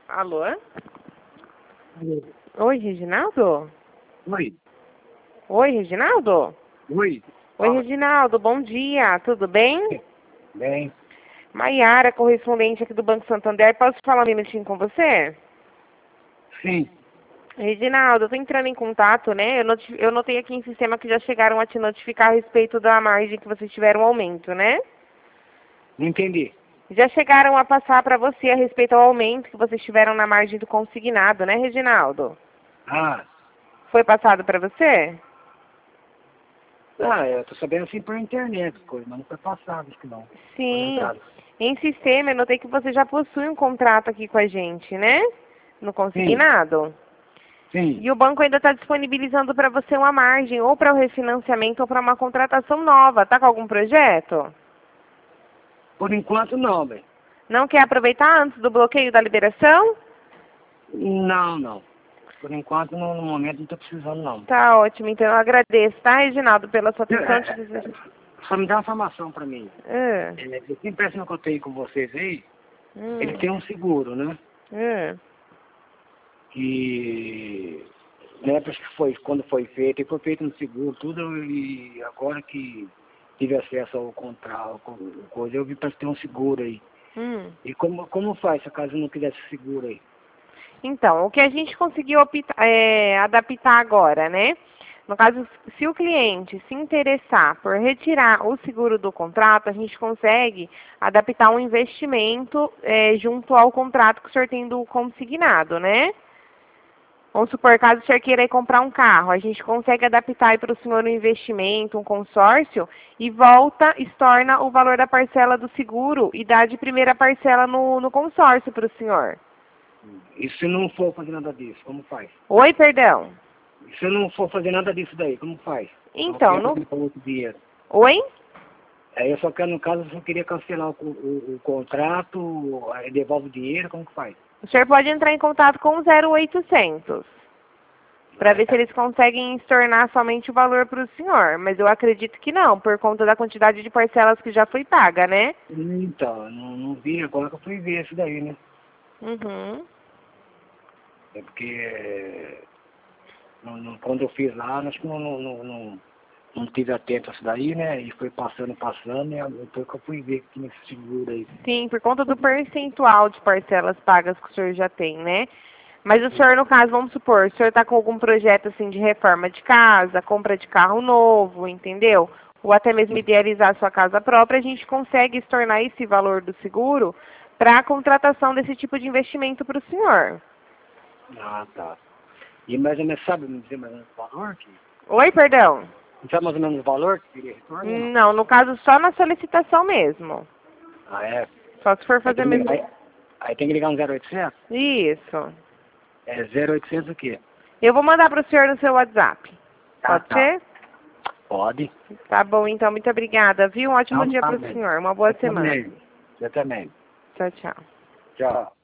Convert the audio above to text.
Alô? Alô. Oi, Reginaldo? Oi. Oi, Reginaldo? Oi. Oi, Reginaldo, bom dia, tudo bem? Bem. Maiara, correspondente aqui do Banco Santander, posso falar um minutinho com você? Sim. Reginaldo, eu tô entrando em contato, né? Eu notei aqui em sistema que já chegaram a te notificar a respeito da margem que vocês tiveram um aumento, né? Não entendi. Já chegaram a passar para você a respeito ao aumento que vocês tiveram na margem do consignado, né, Reginaldo? Ah. Foi passado para você? Eu tô sabendo assim por internet, coisa, mas não foi passado, acho que não. Sim. Em sistema, eu notei que você já possui um contrato aqui com a gente, né? No consignado. Sim. E o banco ainda está disponibilizando para você uma margem, ou para o refinanciamento, ou para uma contratação nova. Tá com algum projeto? Por enquanto não, velho. Não quer aproveitar antes do bloqueio da liberação? Não. Por enquanto, no momento, não tô precisando, não. Tá ótimo, então eu agradeço, tá, Reginaldo, pela sua atenção. Só me dá uma informação pra mim. Ah, Esse empréstimo que eu tenho com vocês aí, ele hum, tem um seguro, né? hum. Que na época que foi, quando foi feito, e foi feito no seguro, tudo, e agora que tive acesso ao contrato, coisa, eu vi para ter um seguro aí. E como faz se caso não quisesse seguro aí? Então, o que a gente conseguiu adaptar agora, né? No caso, se o cliente se interessar por retirar o seguro do contrato, a gente consegue adaptar um investimento junto ao contrato que o senhor tem do consignado, né? Vamos supor, caso o senhor queira ir comprar um carro, a gente consegue adaptar para o senhor um investimento, um consórcio, e torna o valor da parcela do seguro e dá de primeira parcela no consórcio para o senhor. E se não for fazer nada disso, como faz? Oi, perdão. E se eu não for fazer nada disso daí, como faz? Então, Eu quero fazer outro dia. Oi? Aí eu só quero, no caso, eu só queria cancelar o contrato, aí devolve o dinheiro, como que faz? O senhor pode entrar em contato com o 0800 para ver se eles conseguem estornar somente o valor para o senhor. Mas eu acredito que não, por conta da quantidade de parcelas que já foi paga, né? Então, eu não vi, agora que eu fui ver isso daí, né? Uhum. É porque quando eu fiz lá, acho que não tive atento a isso daí, né? E foi passando, e depois que eu fui ver que tinha esse seguro aí. Sim, por conta do percentual de parcelas pagas que o senhor já tem, né? Mas o senhor, no caso, vamos supor, o senhor está com algum projeto assim de reforma de casa, compra de carro novo, entendeu? Ou até mesmo idealizar sua casa própria, a gente consegue estornar esse valor do seguro para a contratação desse tipo de investimento para o senhor. Ah, tá. E mais ou menos, sabe me dizer mais ou menos o valor? Oi, perdão? Não sabe mais ou menos o valor que queria retorno ou não? Não, no caso, só na solicitação mesmo. Ah, é? Só se for Aí fazer tem, que- mesmo. aí tem que ligar um 0800? Isso. É 0800 o quê? Eu vou mandar para o senhor no seu WhatsApp. Ah, Pode tá. ser? Pode. Tá bom, então. Muito obrigada, viu? Um ótimo Não, dia tá para o bem. senhor. Uma boa Eu semana. também. Eu também. Tchau, tchau. Tchau.